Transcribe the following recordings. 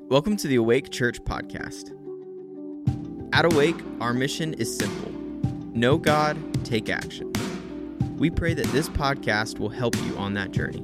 Welcome to the Awake Church podcast. At Awake, our mission is simple. Know God, take action. We pray that this podcast will help you on that journey.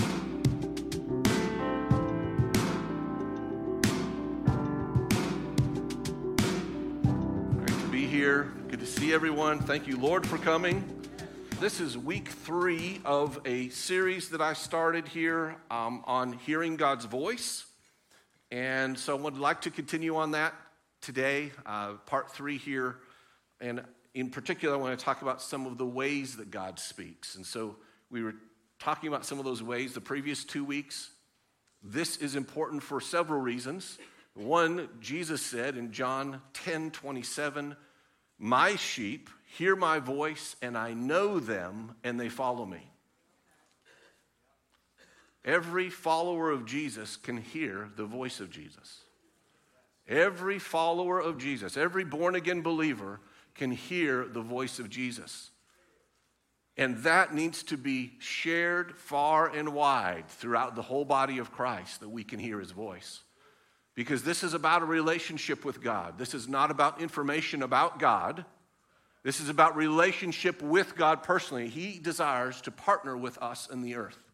Great to be here. Good to see everyone. Thank you, Lord, for coming. This is week 3 of a series that I started here on hearing God's voice. And so I would like to continue on that today, part 3 here. And in particular, I want to talk about some of the ways that God speaks. And so we were talking about some of those ways the previous 2 weeks. This is important for several reasons. One, Jesus said in John 10:27, "My sheep hear my voice, and I know them, and they follow me." Every follower of Jesus can hear the voice of Jesus. Every follower of Jesus, every born-again believer can hear the voice of Jesus. And that needs to be shared far and wide throughout the whole body of Christ, that we can hear his voice. Because this is about a relationship with God. This is not about information about God. This is about relationship with God personally. He desires to partner with us in the earth.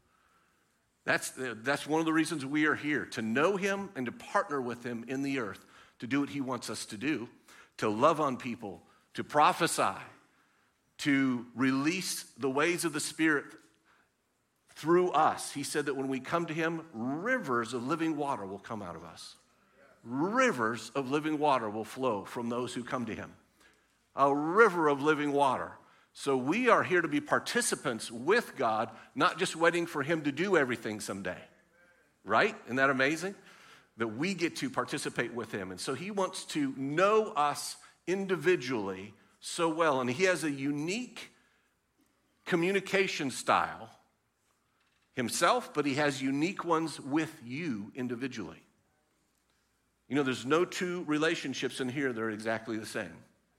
That's one of the reasons we are here, to know him and to partner with him in the earth, to do what he wants us to do, to love on people, to prophesy, to release the ways of the Spirit through us. He said that when we come to him, rivers of living water will come out of us. Rivers of living water will flow from those who come to him. A river of living water. So we are here to be participants with God, not just waiting for him to do everything someday. Right? Isn't that amazing? That we get to participate with him. And so he wants to know us individually so well. And he has a unique communication style himself, but he has unique ones with you individually. You know, there's no two relationships in here that are exactly the same.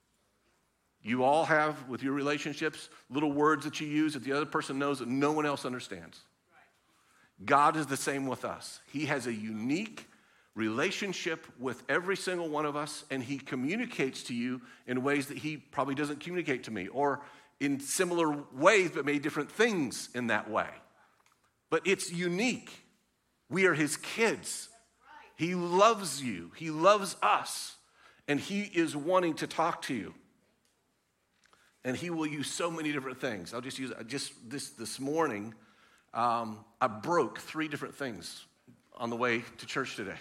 You all have, with your relationships, little words that you use that the other person knows that no one else understands. God is the same with us. He has a unique relationship with every single one of us, and he communicates to you in ways that he probably doesn't communicate to me, or in similar ways, but maybe different things in that way. But it's unique. We are his kids. He loves you. He loves us, and he is wanting to talk to you. And he will use so many different things. I'll just use this morning. I broke 3 different things on the way to church today.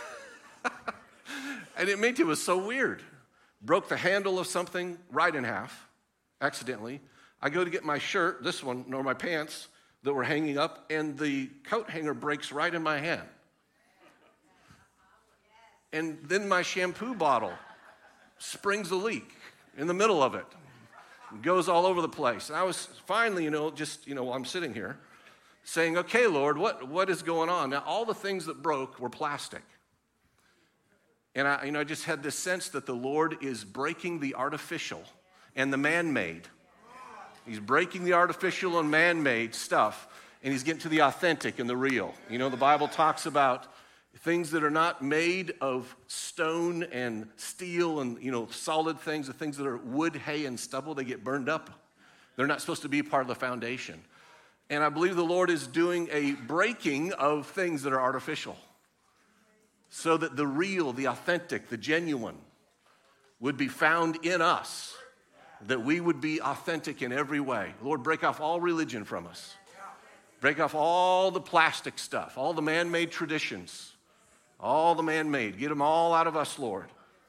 And it was so weird. Broke the handle of something right in half, accidentally. I go to get my shirt, this one, nor my pants that were hanging up, and the coat hanger breaks right in my hand. And then my shampoo bottle springs a leak in the middle of it. Goes all over the place. And I was finally, while I'm sitting here, saying, "Okay, Lord, what is going on?" Now, all the things that broke were plastic. And I just had this sense that the Lord is breaking the artificial and the man-made. He's breaking the artificial and man-made stuff, and he's getting to the authentic and the real. The Bible talks about things that are not made of stone and steel and, solid things, the things that are wood, hay, and stubble, they get burned up. They're not supposed to be part of the foundation. And I believe the Lord is doing a breaking of things that are artificial so that the real, the authentic, the genuine would be found in us, that we would be authentic in every way. Lord, break off all religion from us. Break off all the plastic stuff, all the man-made traditions. All the man-made. Get them all out of us, Lord.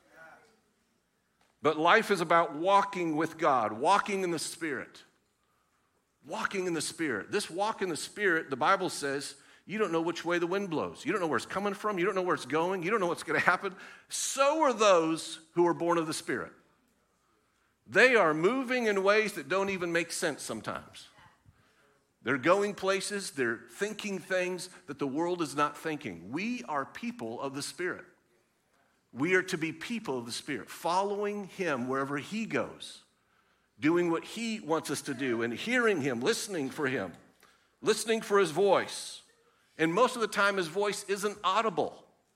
But life is about walking with God, walking in the Spirit. Walking in the Spirit. This walk in the Spirit, the Bible says, you don't know which way the wind blows. You don't know where it's coming from. You don't know where it's going. You don't know what's going to happen. So are those who are born of the Spirit. They are moving in ways that don't even make sense sometimes. They're going places, they're thinking things that the world is not thinking. We are people of the Spirit. We are to be people of the Spirit, following him wherever he goes, doing what he wants us to do, and hearing him, listening for him, listening for his voice. And most of the time, his voice isn't audible.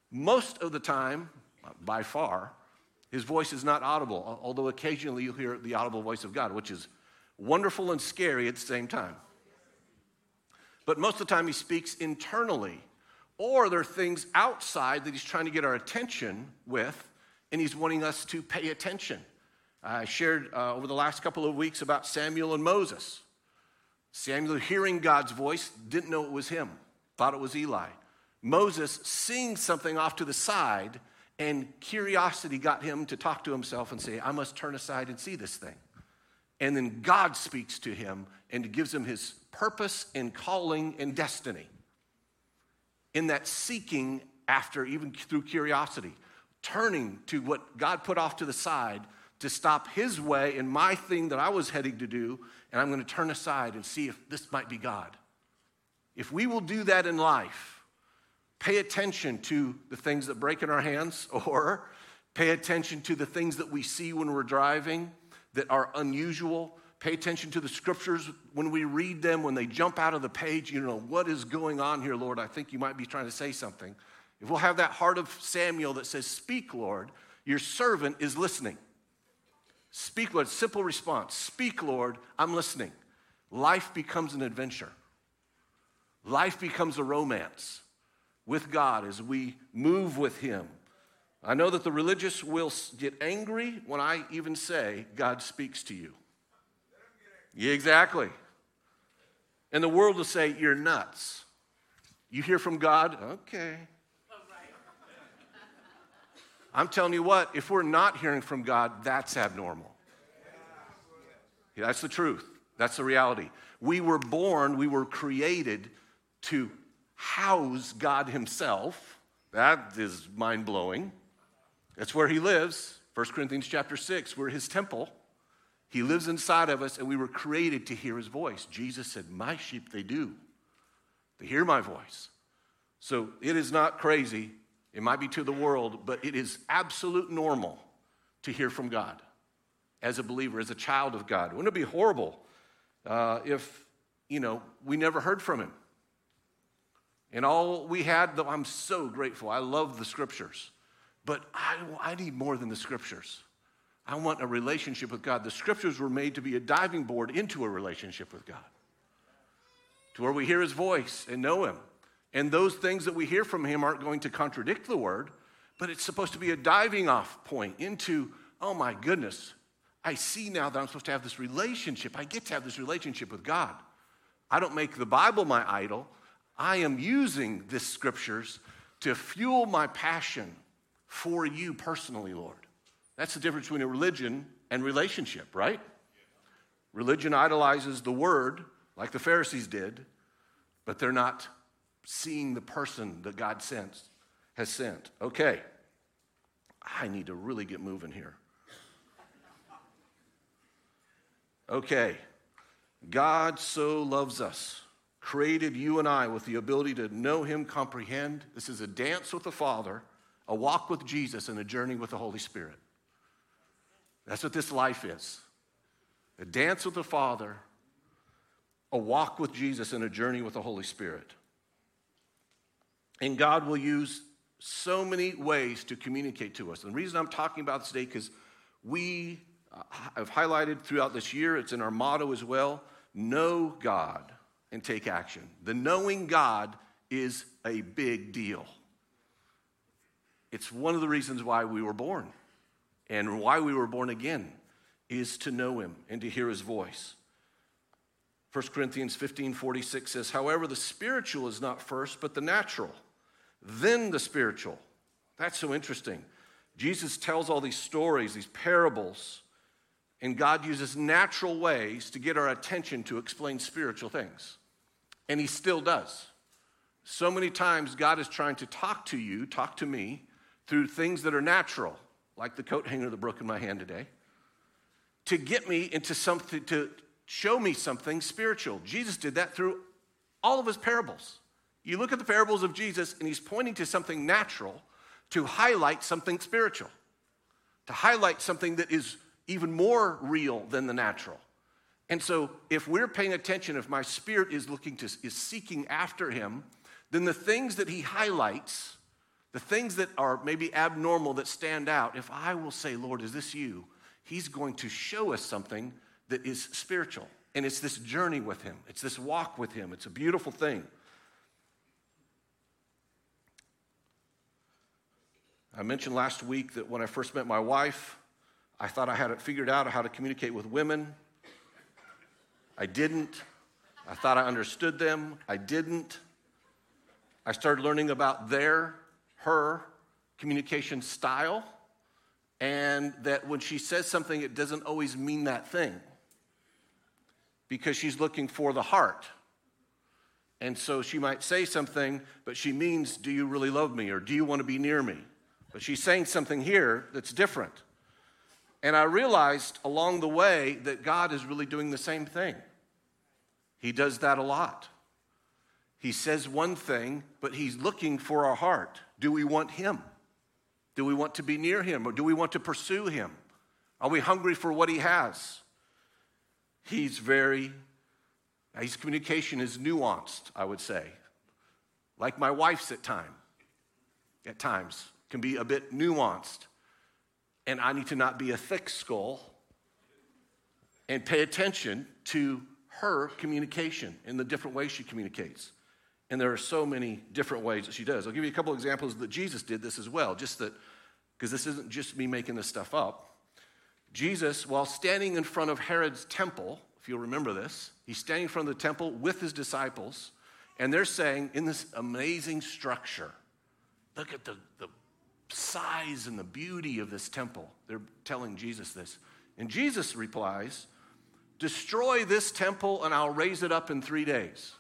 Most of the time, by far, his voice is not audible, although occasionally you'll hear the audible voice of God, which is wonderful and scary at the same time. But most of the time he speaks internally, or there are things outside that he's trying to get our attention with, and he's wanting us to pay attention. I shared over the last couple of weeks about Samuel and Moses. Samuel, hearing God's voice, didn't know it was him, thought it was Eli. Moses seeing something off to the side, and curiosity got him to talk to himself and say, I must turn aside and see this thing. And then God speaks to him and gives him his purpose and calling and destiny. In that seeking after, even through curiosity, turning to what God put off to the side to stop his way and my thing that I was heading to do, and I'm going to turn aside and see if this might be God. If we will do that in life, pay attention to the things that break in our hands, or pay attention to the things that we see when we're driving that are unusual. Pay attention to the scriptures when we read them, when they jump out of the page, what is going on here, Lord? I think you might be trying to say something. If we'll have that heart of Samuel that says, speak, Lord, your servant is listening. Speak, Lord, simple response. Speak, Lord, I'm listening. Life becomes an adventure. Life becomes a romance with God as we move with him. I know that the religious will get angry when I even say, God speaks to you. Yeah, exactly. And the world will say, you're nuts. You hear from God? Okay. I'm telling you what, if we're not hearing from God, that's abnormal. Yeah, that's the truth. That's the reality. We were born, we were created to house God himself. That is mind-blowing. That's where he lives. 1 Corinthians chapter 6, we're his temple. He lives inside of us, and we were created to hear his voice. Jesus said, my sheep, they do. They hear my voice. So it is not crazy. It might be to the world, but it is absolute normal to hear from God as a believer, as a child of God. Wouldn't it be horrible if, we never heard from him? And all we had, though I'm so grateful. I love the scriptures. But I need more than the scriptures. I want a relationship with God. The scriptures were made to be a diving board into a relationship with God, to where we hear his voice and know him. And those things that we hear from him aren't going to contradict the word, but it's supposed to be a diving off point into, oh my goodness, I see now that I'm supposed to have this relationship. I get to have this relationship with God. I don't make the Bible my idol. I am using these scriptures to fuel my passion for you personally, Lord. That's the difference between a religion and relationship, right? Religion idolizes the word like the Pharisees did, but they're not seeing the person that God has sent. Okay, I need to really get moving here. Okay, God so loves us, created you and I with the ability to know him, comprehend. This is a dance with the Father, a walk with Jesus, and a journey with the Holy Spirit. That's what this life is. A dance with the Father, a walk with Jesus, and a journey with the Holy Spirit. And God will use so many ways to communicate to us. And the reason I'm talking about this today, because we have highlighted throughout this year, it's in our motto as well, know God and take action. The knowing God is a big deal. It's one of the reasons why we were born. And why we were born again is to know him and to hear his voice. 1 Corinthians 15:46 says, however, the spiritual is not first, but the natural, then the spiritual. That's so interesting. Jesus tells all these stories, these parables, and God uses natural ways to get our attention to explain spiritual things. And he still does. So many times God is trying to talk to you, talk to me, through things that are natural, like the coat hanger that broke in my hand today, to get me into something, to show me something spiritual. Jesus did that through all of his parables. You look at the parables of Jesus, and he's pointing to something natural to highlight something spiritual, to highlight something that is even more real than the natural. And so if we're paying attention, if my spirit is seeking after him, then the things that he highlights, The things that are maybe abnormal that stand out, if I will say, Lord, is this you? He's going to show us something that is spiritual. And it's this journey with him. It's this walk with him. It's a beautiful thing. I mentioned last week that when I first met my wife, I thought I had it figured out how to communicate with women. I didn't. I thought I understood them. I didn't. I started learning about her communication style, and that when she says something, it doesn't always mean that thing because she's looking for the heart. And so she might say something, but she means, do you really love me, or do you want to be near me? But she's saying something here that's different. And I realized along the way that God is really doing the same thing. He does that a lot. He says one thing, but he's looking for our heart. Do we want him? Do we want to be near him? Or do we want to pursue him? Are we hungry for what he has? His communication is nuanced, I would say. Like my wife's at times, can be a bit nuanced. And I need to not be a thick skull and pay attention to her communication in the different ways she communicates. And there are so many different ways that she does. I'll give you a couple examples that Jesus did this as well, just that, because this isn't just me making this stuff up. Jesus, while standing in front of Herod's temple, if you'll remember this, he's standing in front of the temple with his disciples, and they're saying, in this amazing structure, look at the size and the beauty of this temple. They're telling Jesus this. And Jesus replies, destroy this temple and I'll raise it up in 3 days.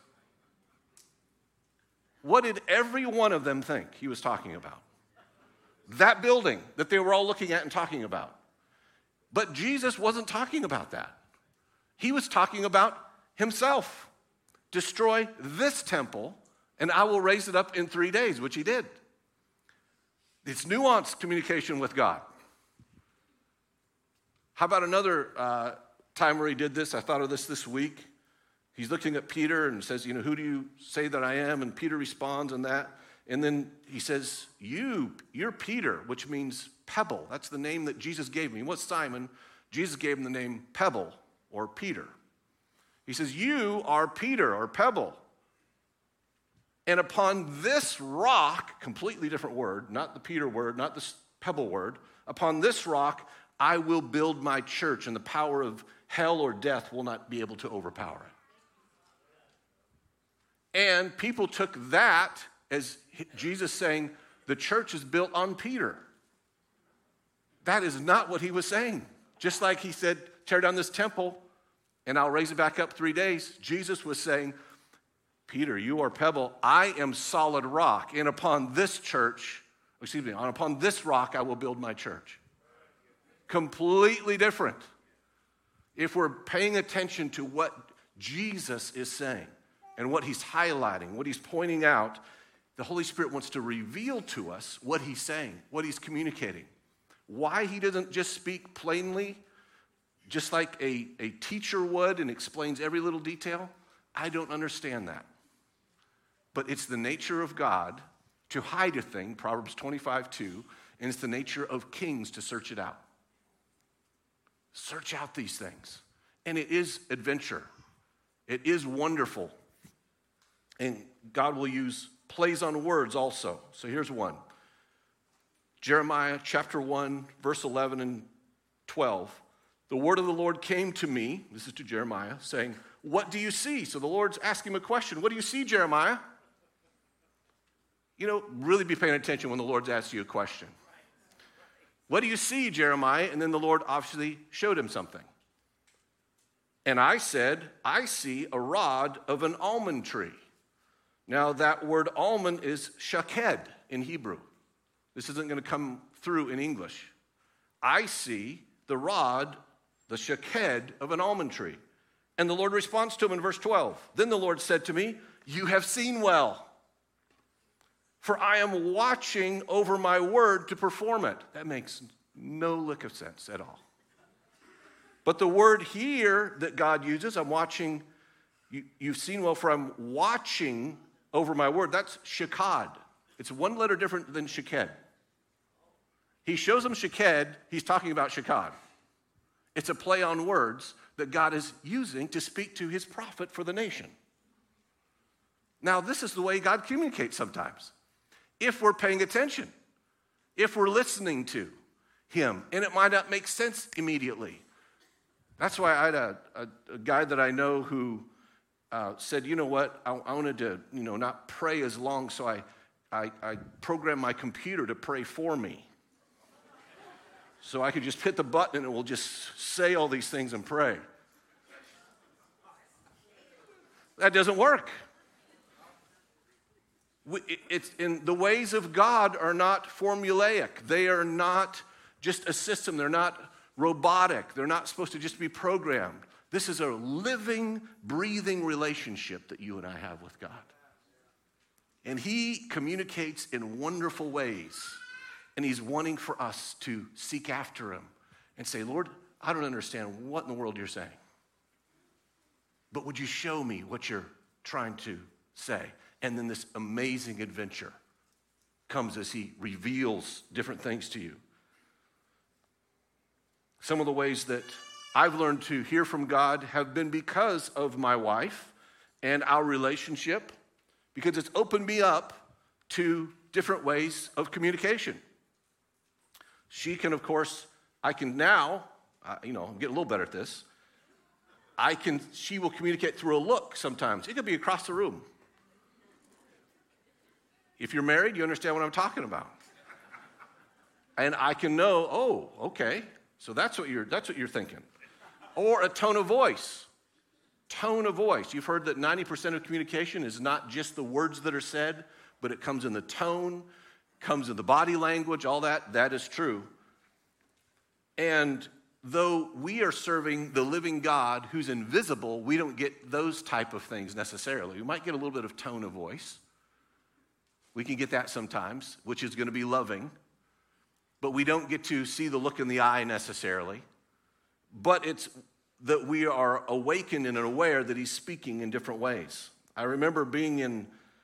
What did every one of them think he was talking about? That building that they were all looking at and talking about. But Jesus wasn't talking about that. He was talking about himself. Destroy this temple and I will raise it up in 3 days, which he did. It's nuanced communication with God. How about another time where he did this? I thought of this week. He's looking at Peter and says, who do you say that I am? And Peter responds on that. And then he says, you're Peter, which means pebble. That's the name that Jesus gave me. What's Simon? Jesus gave him the name Pebble or Peter. He says, you are Peter or pebble. And upon this rock, completely different word, not the Peter word, not the pebble word, upon this rock I will build my church, and the power of hell or death will not be able to overpower it. And people took that as Jesus saying, the church is built on Peter. That is not what he was saying. Just like he said, tear down this temple and I'll raise it back up 3 days. Jesus was saying, Peter, you are pebble. I am solid rock. And upon this rock I will build my church. Completely different. If we're paying attention to what Jesus is saying and what he's highlighting, what he's pointing out, the Holy Spirit wants to reveal to us what he's saying, what he's communicating. Why he doesn't just speak plainly, just like a teacher would and explains every little detail, I don't understand that. But it's the nature of God to hide a thing, Proverbs 25:2, and it's the nature of kings to search it out. Search out these things. And it is adventure. It is wonderful. And God will use plays on words also. So here's one. Jeremiah chapter 1, verse 11 and 12. The word of the Lord came to me, this is to Jeremiah, saying, what do you see? So the Lord's asking him a question. What do you see, Jeremiah? Really be paying attention when the Lord's asking you a question. What do you see, Jeremiah? And then the Lord obviously showed him something. And I said, I see a rod of an almond tree. Now that word almond is shaked in Hebrew. This isn't going to come through in English. I see the rod, the shaked of an almond tree. And the Lord responds to him in verse 12. Then the Lord said to me, you have seen well, for I am watching over my word to perform it. That makes no lick of sense at all. But the word here that God uses, I'm watching, you've seen well, for I'm watching over my word. That's shakad. It's one letter different than Sheked. He shows them Sheked, he's talking about Shekad. It's a play on words that God is using to speak to his prophet for the nation. Now, this is the way God communicates sometimes. If we're paying attention, if we're listening to him, and it might not make sense immediately. That's why I had a guy that I know who said, you know what, I wanted to, not pray as long, so I programmed my computer to pray for me. So I could just hit the button and it will just say all these things and pray. That doesn't work. It's in the ways of God are not formulaic. They are not just a system. They're not robotic. They're not supposed to just be programmed. This is a living, breathing relationship that you and I have with God. And he communicates in wonderful ways. And he's wanting for us to seek after him and say, Lord, I don't understand what in the world you're saying. But would you show me what you're trying to say? And then this amazing adventure comes as he reveals different things to you. Some of the ways that I've learned to hear from God have been because of my wife and our relationship, because it's opened me up to different ways of communication. She can, of course, I can now, I'm getting a little better at this. She will communicate through a look sometimes. It could be across the room. If you're married, you understand what I'm talking about. And I can know, oh, okay, so that's what you're thinking. Or a tone of voice. Tone of voice. You've heard that 90% of communication is not just the words that are said, but it comes in the tone, comes in the body language, all that. That is true. And though we are serving the living God who's invisible, we don't get those type of things necessarily. We might get a little bit of tone of voice. We can get that sometimes, which is going to be loving. But we don't get to see the look in the eye necessarily. But it's that we are awakened and aware that he's speaking in different ways. I remember being in,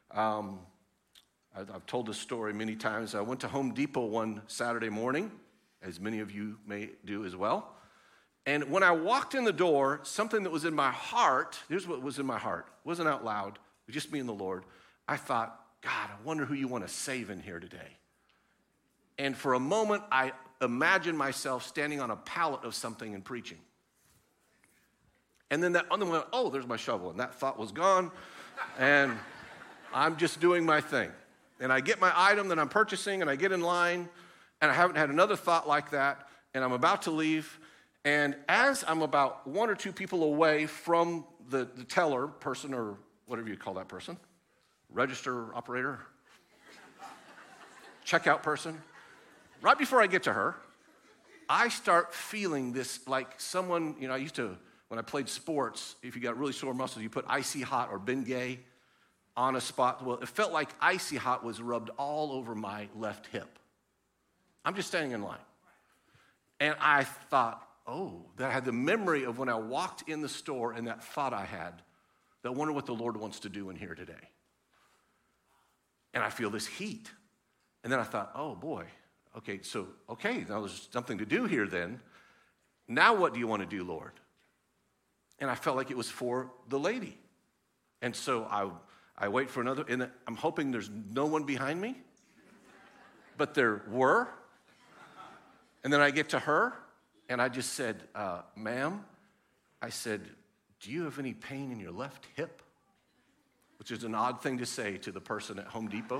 I've told this story many times. I went to Home Depot one Saturday morning, as many of you may do as well. And when I walked in the door, something that was in my heart, here's what was in my heart. It wasn't out loud. It was just me and the Lord. I thought, God, I wonder who you want to save in here today. And for a moment, I imagined myself standing on a pallet of something and preaching. And then that other one went, oh, there's my shovel. And that thought was gone. And I'm just doing my thing. And I get my item that I'm purchasing, and I get in line, and I haven't had another thought like that, and I'm about to leave. And as I'm about one or two people away from the teller person, or whatever you call that person, register operator, checkout person, right before I get to her, I start feeling this like someone, I used to, when I played sports, if you got really sore muscles, you put Icy Hot or Bengay on a spot. Well, it felt like Icy Hot was rubbed all over my left hip. I'm just standing in line. And I thought, that I had the memory of when I walked in the store and that thought I had, that I wonder what the Lord wants to do in here today. And I feel this heat. And then I thought, oh boy, now there's something to do here then. Now what do you want to do, Lord? And I felt like it was for the lady. And so I wait for another, and I'm hoping there's no one behind me. But there were. And then I get to her, and I just said, ma'am, I said, do you have any pain in your left hip? Which is an odd thing to say to the person at Home Depot.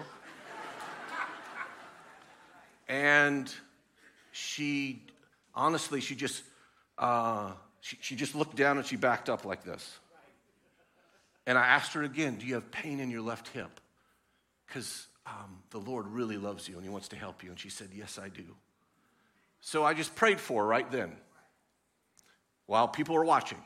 And she just looked down and she backed up like this. And I asked her again, do you have pain in your left hip? Because the Lord really loves you and he wants to help you. And she said, yes, I do. So I just prayed for her right then while people were watching.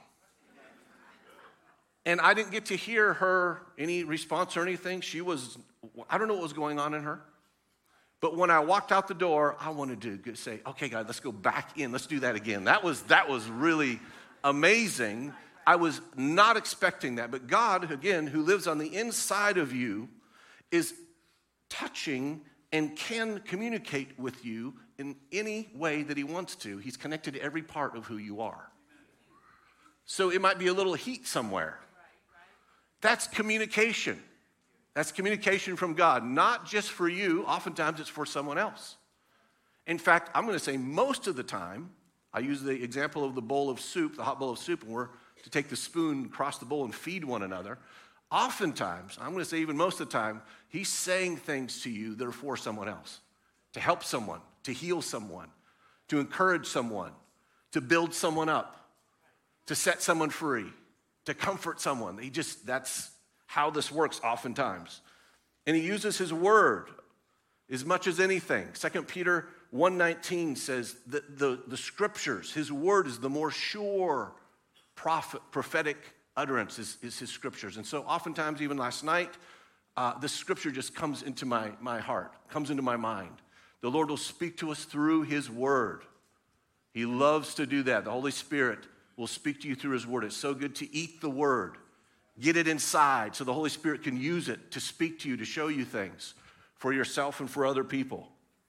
And I didn't get to hear her any response or anything. I don't know what was going on in her. But when I walked out the door, I wanted to say, okay, God, let's go back in. Let's do that again. That was really amazing. I was not expecting that. But God, again, who lives on the inside of you, is touching and can communicate with you in any way that he wants to. He's connected to every part of who you are. So it might be a little heat somewhere. That's communication. That's communication from God, not just for you. Oftentimes it's for someone else. In fact, I'm going to say most of the time, I use the example of the bowl of soup, the hot bowl of soup, and we're to take the spoon across the bowl and feed one another. Oftentimes, I'm going to say even most of the time, he's saying things to you that are for someone else, to help someone, to heal someone, to encourage someone, to build someone up, to set someone free, to comfort someone. That's how this works oftentimes. And he uses his word as much as anything. 2 Peter 1:19 says that the scriptures, his word is the more sure prophetic utterance is his scriptures. And so oftentimes, even last night, the scripture just comes into my heart, comes into my mind. The Lord will speak to us through his word. He loves to do that. The Holy Spirit will speak to you through his word. It's so good to eat the word, get it inside so the Holy Spirit can use it to speak to you, to show you things for yourself and for other people.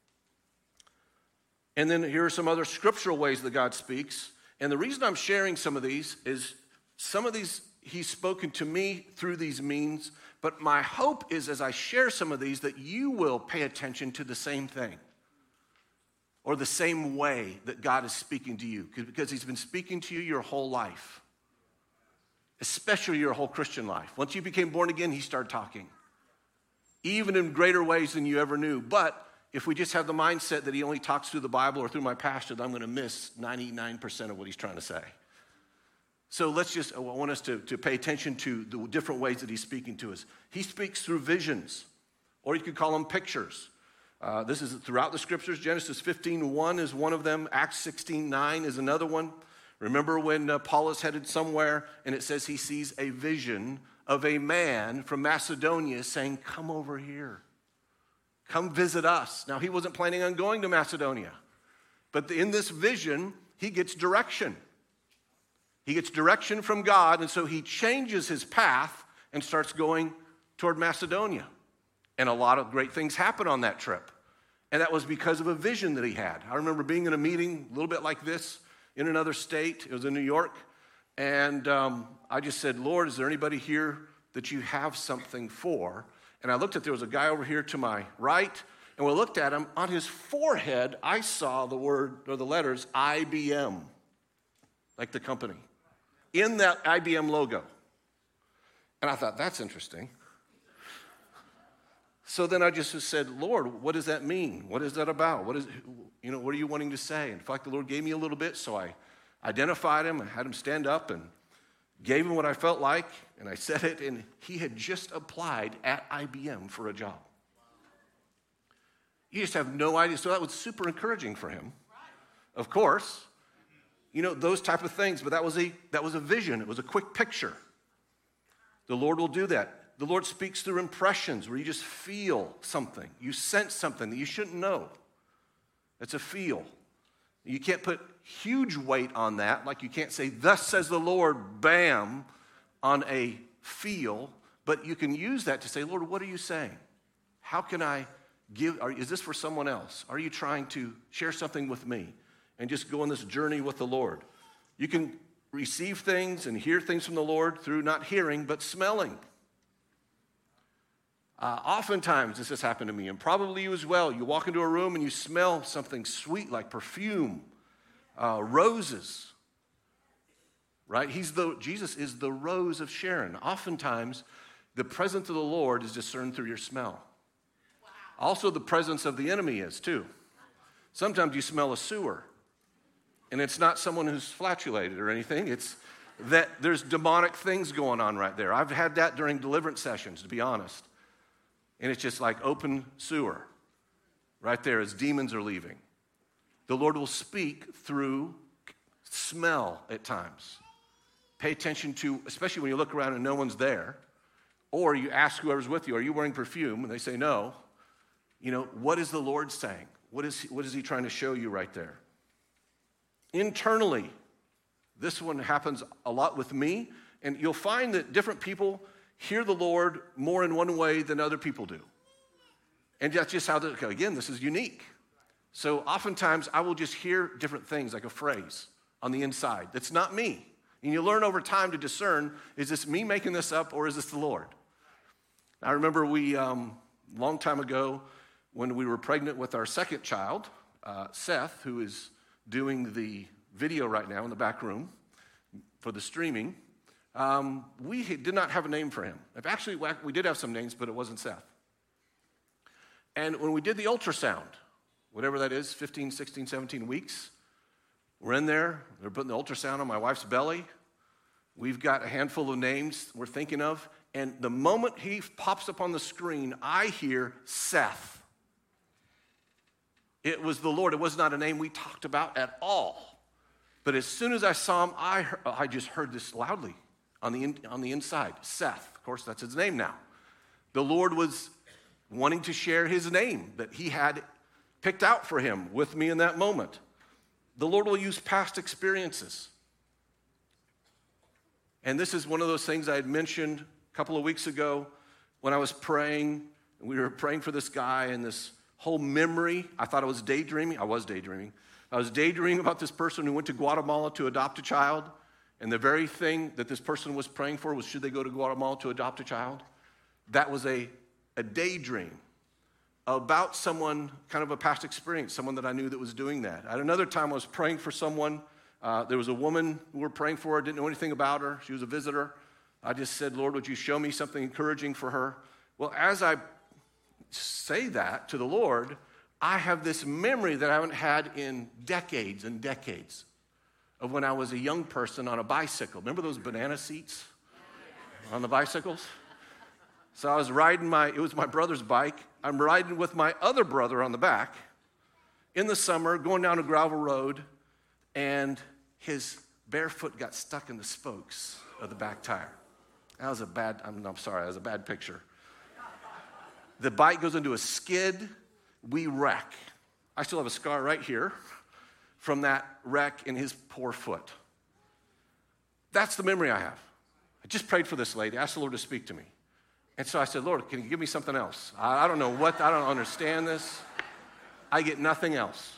And then here are some other scriptural ways that God speaks. And the reason I'm sharing some of these is some of these he's spoken to me through these means, but my hope is as I share some of these that you will pay attention to the same thing or the same way that God is speaking to you, because he's been speaking to you your whole life, especially your whole Christian life. Once you became born again, he started talking, even in greater ways than you ever knew. But if we just have the mindset that he only talks through the Bible or through my pastor, then I'm going to miss 99% of what he's trying to say. So I want us to pay attention to the different ways that he's speaking to us. He speaks through visions, or you could call them pictures. This is throughout the scriptures. Genesis 15:1 is one of them. Acts 16:9 is another one. Remember when Paul is headed somewhere, and it says he sees a vision of a man from Macedonia saying, come over here. Come visit us. Now, he wasn't planning on going to Macedonia, but in this vision, he gets direction. He gets direction from God, and so he changes his path and starts going toward Macedonia. And a lot of great things happen on that trip. And that was because of a vision that he had. I remember being in a meeting a little bit like this in another state. It was in New York. And I just said, Lord, is there anybody here that you have something for? And I looked there was a guy over here to my right. And we looked at him. On his forehead, I saw the word or the letters IBM, like the company, in that IBM logo. And I thought, that's interesting. So then I just said, Lord, what does that mean? What is that about? What are you wanting to say? In fact, the Lord gave me a little bit, so I identified him. I had him stand up and gave him what I felt like, and I said it, and he had just applied at IBM for a job. You just have no idea. So that was super encouraging for him, of course. Those type of things, but that was a vision. It was a quick picture. The Lord will do that. The Lord speaks through impressions where you just feel something. You sense something that you shouldn't know. It's a feel. You can't put huge weight on that, like you can't say, thus says the Lord, bam, on a feel, but you can use that to say, Lord, what are you saying? How can I give? Is this for someone else? Are you trying to share something with me and just go on this journey with the Lord? You can receive things and hear things from the Lord through not hearing, but smelling. Oftentimes, this has happened to me, and probably you as well. You walk into a room and you smell something sweet like perfume, roses, right? Jesus is the rose of Sharon. Oftentimes, the presence of the Lord is discerned through your smell. Wow. Also, the presence of the enemy is too. Sometimes you smell a sewer, and it's not someone who's flatulated or anything. It's that there's demonic things going on right there. I've had that during deliverance sessions, to be honest. And it's just like open sewer right there as demons are leaving. The Lord will speak through smell at times. Pay attention to, especially when you look around and no one's there, or you ask whoever's with you, are you wearing perfume? And they say no. What is the Lord saying? What is he trying to show you right there? Internally, this one happens a lot with me, and you'll find that different people hear the Lord more in one way than other people do. And that's just how, again, this is unique. So oftentimes I will just hear different things, like a phrase on the inside. That's not me. And you learn over time to discern, is this me making this up or is this the Lord? I remember we, long time ago, when we were pregnant with our second child, Seth, who is doing the video right now in the back room for the streaming, we did not have a name for him. Actually, we did have some names, but it wasn't Seth. And when we did the ultrasound, whatever that is, 15, 16, 17 weeks, we're in there. They're putting the ultrasound on my wife's belly. We've got a handful of names we're thinking of. And the moment he pops up on the screen, I hear Seth. It was the Lord. It was not a name we talked about at all. But as soon as I saw him, I just heard this loudly on the inside. Seth. Of course, that's his name now. The Lord was wanting to share his name that he had picked out for him with me in that moment. The Lord will use past experiences. And this is one of those things I had mentioned a couple of weeks ago when I was praying. We were praying for this guy and this whole memory. I thought I was daydreaming. I was daydreaming. I was daydreaming about this person who went to Guatemala to adopt a child. And the very thing that this person was praying for was, should they go to Guatemala to adopt a child? That was a daydream about someone, kind of a past experience, someone that I knew that was doing that. At another time, I was praying for someone. There was a woman we were praying for. I didn't know anything about her. She was a visitor. I just said, Lord, would you show me something encouraging for her? Well, as I say that to the Lord, I have this memory that I haven't had in decades and decades of when I was a young person on a bicycle. Remember those banana seats on the bicycles? So I was riding it was my brother's bike. I'm riding with my other brother on the back in the summer, going down a gravel road, and his bare foot got stuck in the spokes of the back tire. That was I'm sorry, that was a bad picture. The bike goes into a skid, we wreck. I still have a scar right here from that wreck in his poor foot. That's the memory I have. I just prayed for this lady, asked the Lord to speak to me. And so I said, Lord, can you give me something else? I don't know I don't understand this. I get nothing else.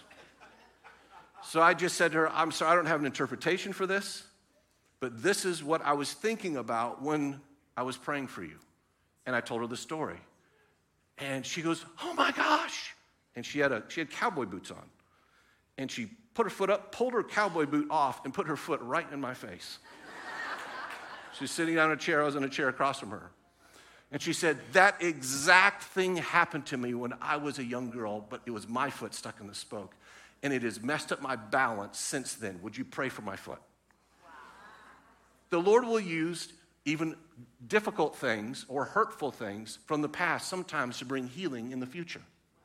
So I just said to her, I'm sorry, I don't have an interpretation for this, but this is what I was thinking about when I was praying for you. And I told her the story. And she goes, oh my gosh. And she had cowboy boots on. And she put her foot up, pulled her cowboy boot off, and put her foot right in my face. She was sitting down in a chair. I was in a chair across from her. And she said, that exact thing happened to me when I was a young girl, but it was my foot stuck in the spoke. And it has messed up my balance since then. Would you pray for my foot? Wow. The Lord will use even difficult things or hurtful things from the past sometimes to bring healing in the future.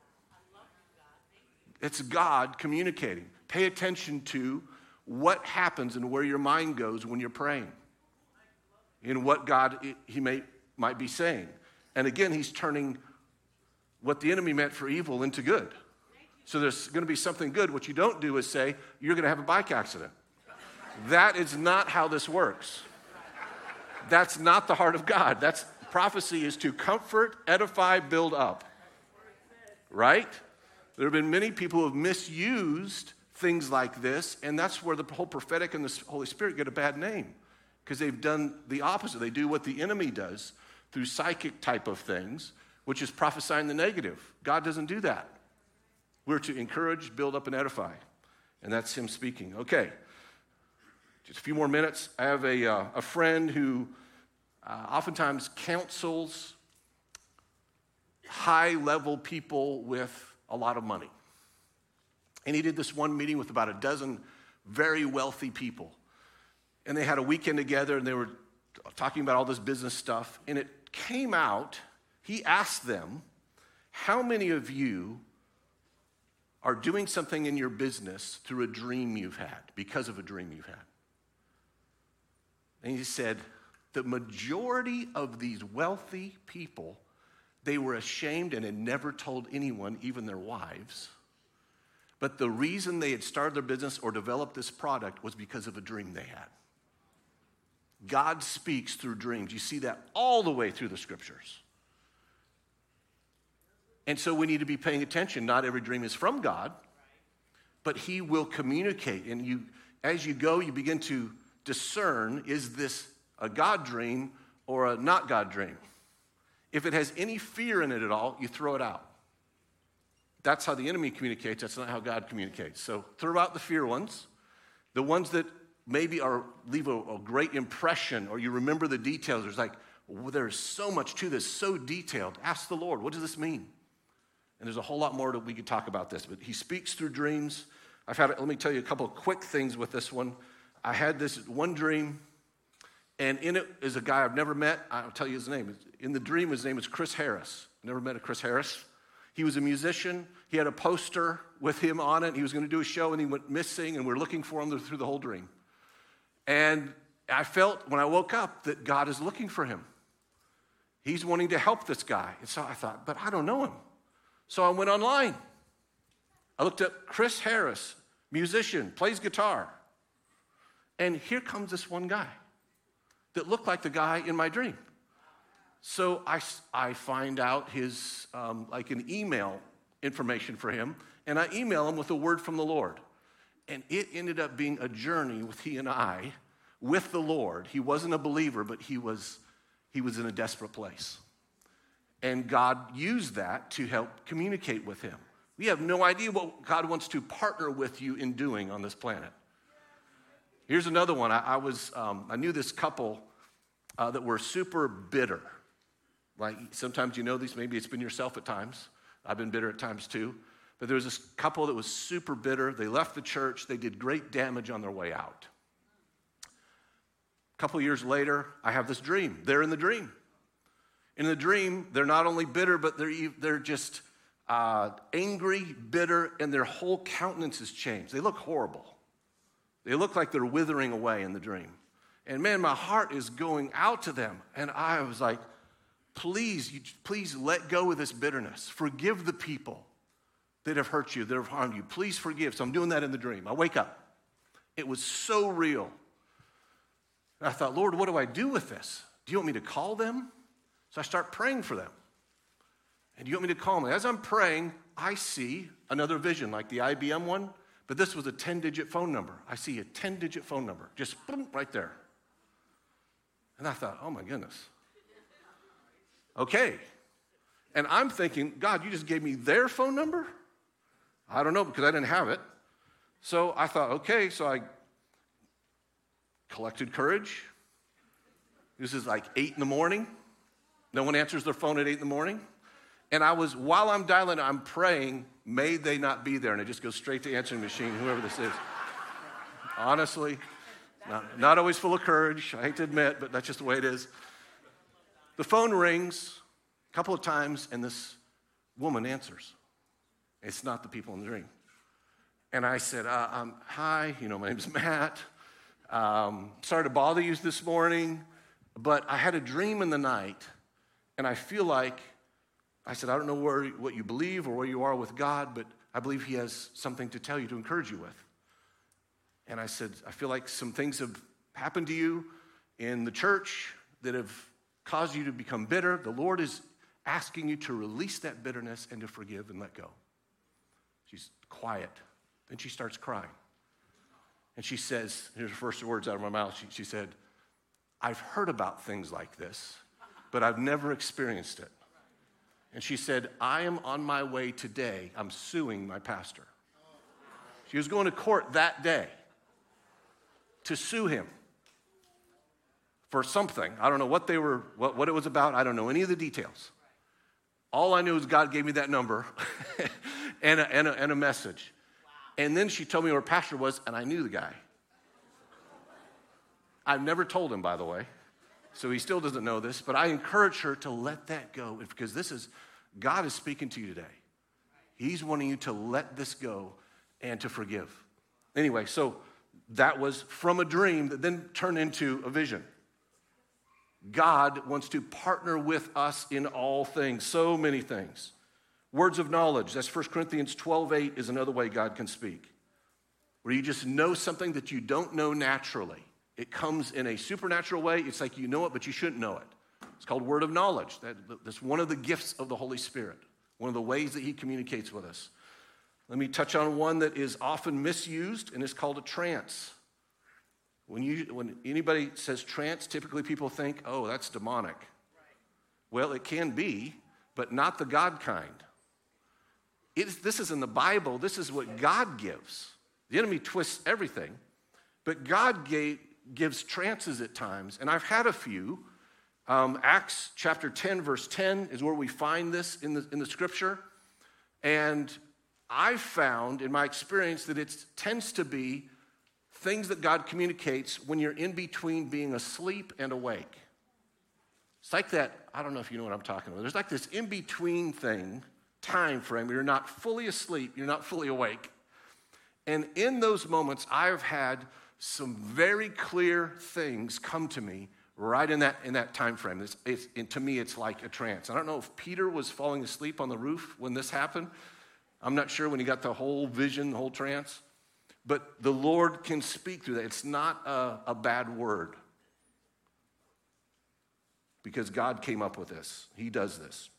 It's God communicating. Pay attention to what happens and where your mind goes when you're praying. In what God might be saying. And again, he's turning what the enemy meant for evil into good. So there's going to be something good. What you don't do is say, you're going to have a bike accident. That is not how this works. That's not the heart of God. Prophecy is to comfort, edify, build up. Right? There have been many people who have misused things like this, and that's where the whole prophetic and the Holy Spirit get a bad name, because they've done the opposite. They do what the enemy does through psychic type of things, which is prophesying the negative. God doesn't do that. We're to encourage, build up, and edify. And that's him speaking. Okay, just a few more minutes. I have a friend who oftentimes counsels high-level people with a lot of money. And he did this one meeting with about a dozen very wealthy people. And they had a weekend together, and they were talking about all this business stuff. And it came out, he asked them, how many of you are doing something in your business through a dream you've had, because of a dream you've had? And he said, the majority of these wealthy people, they were ashamed and had never told anyone, even their wives. But the reason they had started their business or developed this product was because of a dream they had. God speaks through dreams. You see that all the way through the scriptures. And so we need to be paying attention. Not every dream is from God, but he will communicate. And as you go, you begin to discern, is this a God dream or a not God dream? If it has any fear in it at all, you throw it out. That's how the enemy communicates. That's not how God communicates. So throw out the fear ones. The ones that maybe leave a great impression, or you remember the details. There's like, there's so much to this, so detailed. Ask the Lord, what does this mean? And there's a whole lot more that we could talk about this, but he speaks through dreams. Let me tell you a couple of quick things with this one. I had this one dream, and in it is a guy I've never met. I'll tell you his name. In the dream, his name is Chris Harris. Never met a Chris Harris. He was a musician. He had a poster with him on it. He was going to do a show, and he went missing, and we're looking for him through the whole dream. And I felt when I woke up that God is looking for him. He's wanting to help this guy. And so I thought, but I don't know him. So I went online. I looked up Chris Harris, musician, plays guitar. And here comes this one guy that looked like the guy in my dream. So I find out his, like an email information for him, and I email him with a word from the Lord. And it ended up being a journey with he and I, with the Lord. He wasn't a believer, but he was in a desperate place. And God used that to help communicate with him. We have no idea what God wants to partner with you in doing on this planet. Here's another one. I knew this couple that were super bitter. Like sometimes you know these, maybe it's been yourself at times. I've been bitter at times too. But there was this couple that was super bitter. They left the church. They did great damage on their way out. A couple years later, I have this dream. They're in the dream. In the dream, they're not only bitter, but they're just angry, bitter, and their whole countenance has changed. They look horrible. They look like they're withering away in the dream. And man, my heart is going out to them. And I was like, please let go of this bitterness. Forgive the people that have hurt you, that have harmed you. Please forgive. So I'm doing that in the dream. I wake up. It was so real. And I thought, Lord, what do I do with this? Do you want me to call them? So I start praying for them. And do you want me to call them? As I'm praying, I see another vision, like the IBM one, but this was a 10-digit phone number. I see a 10-digit phone number, just boom, right there. And I thought, oh my goodness. Okay. And I'm thinking, God, you just gave me their phone number? I don't know, because I didn't have it. So I thought, okay, so I collected courage. This is like 8 in the morning. No one answers their phone at 8 in the morning. And while I'm dialing, I'm praying, may they not be there. And it just goes straight to answering machine, whoever this is. Honestly, not always full of courage. I hate to admit, but that's just the way it is. The phone rings a couple of times, and this woman answers. It's not the people in the dream. And I said, hi, my name's Matt. Sorry to bother you this morning, but I had a dream in the night, and I feel like, I said, I don't know what you believe or where you are with God, but I believe he has something to tell you, to encourage you with. And I said, I feel like some things have happened to you in the church that have caused you to become bitter. The Lord is asking you to release that bitterness and to forgive and let go. She's quiet. Then she starts crying. And she says, here's the first words out of my mouth. She said, I've heard about things like this, but I've never experienced it. And she said, I am on my way today. I'm suing my pastor. She was going to court that day to sue him for something. I don't know what it was about. I don't know any of the details. All I knew is God gave me that number and a message. Wow. And then she told me who her pastor was, and I knew the guy. I've never told him, by the way, so he still doesn't know this, but I encourage her to let that go, because God is speaking to you today. He's wanting you to let this go and to forgive. Anyway, so that was from a dream that then turned into a vision. God wants to partner with us in all things, so many things. Words of knowledge, that's 1 Corinthians 12:8 is another way God can speak, where you just know something that you don't know naturally. It comes in a supernatural way. It's like you know it, but you shouldn't know it. It's called word of knowledge. That's one of the gifts of the Holy Spirit. one of the ways that he communicates with us. Let me touch on one that is often misused, and it's called a trance. When anybody says trance, typically people think, oh, that's demonic. Right. Well, it can be, but not the God kind. This is in the Bible. This is what God gives. The enemy twists everything, but God gives trances at times, and I've had a few. Acts chapter 10, verse 10 is where we find this in the scripture, and I've found in my experience that it tends to be things that God communicates when you're in between being asleep and awake. It's like that, I don't know if you know what I'm talking about. There's like this in-between time frame where you're not fully asleep, you're not fully awake. And in those moments, I've had some very clear things come to me right in that time frame. To me, it's like a trance. I don't know if Peter was falling asleep on the roof when this happened. I'm not sure when he got the whole vision, the whole trance. But the Lord can speak through that. It's not a bad word, because God came up with this. He does this.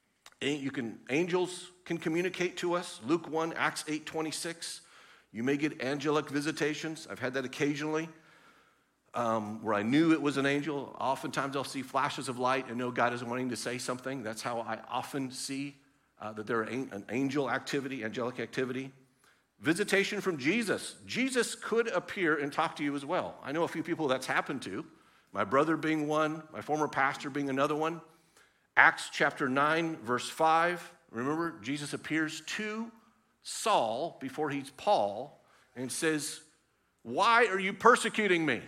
Angels can communicate to us. Luke 1, Acts 8:26. You may get angelic visitations. I've had that occasionally, where I knew it was an angel. Oftentimes I'll see flashes of light and know God is wanting to say something. That's how I often see that there are an angelic activity. Visitation from Jesus. Jesus could appear and talk to you as well. I know a few people that's happened to. My brother being one, my former pastor being another one. Acts chapter 9, verse 5. Remember, Jesus appears to Saul before he's Paul and says, "Why are you persecuting me?"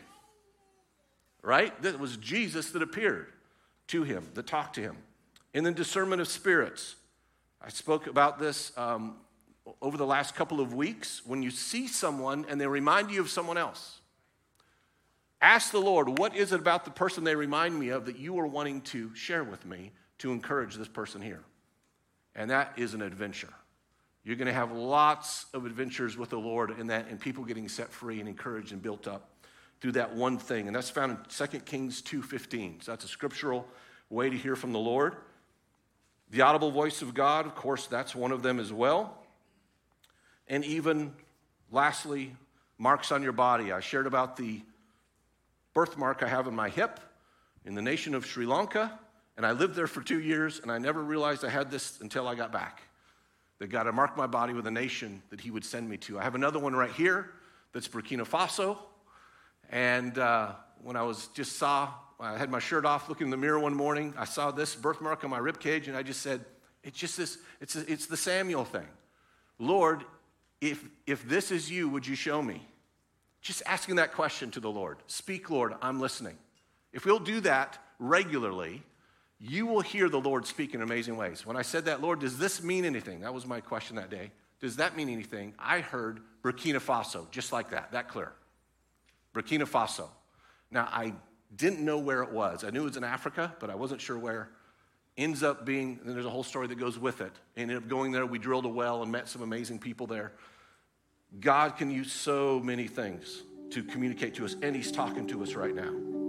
Right? That was Jesus that appeared to him, that talked to him. And then discernment of spirits. I spoke about this over the last couple of weeks. When you see someone and they remind you of someone else, ask the Lord, what is it about the person they remind me of that you are wanting to share with me to encourage this person here? And that is an adventure. You're going to have lots of adventures with the Lord in that, and people getting set free and encouraged and built up through that one thing. And that's found in 2 Kings 2:15. So that's a scriptural way to hear from the Lord. The audible voice of God, of course, that's one of them as well. And even, lastly, marks on your body. I shared about the birthmark I have in my hip in the nation of Sri Lanka, and I lived there for 2 years, and I never realized I had this until I got back. That God had marked my body with a nation that he would send me to. I have another one right here that's Burkina Faso, and when I had my shirt off looking in the mirror one morning, I saw this birthmark on my rib cage, and I just said, it's the Samuel thing. Lord, if this is you, would you show me? Just asking that question to the Lord. Speak, Lord, I'm listening. If we'll do that regularly, you will hear the Lord speak in amazing ways. When I said that, Lord, does this mean anything? That was my question that day. Does that mean anything? I heard Burkina Faso, just like that clear. Burkina Faso. Now, I didn't know where it was. I knew it was in Africa, but I wasn't sure where. Ends up being, and there's a whole story that goes with it. Ended up going there, we drilled a well and met some amazing people there. God can use so many things to communicate to us, and he's talking to us right now.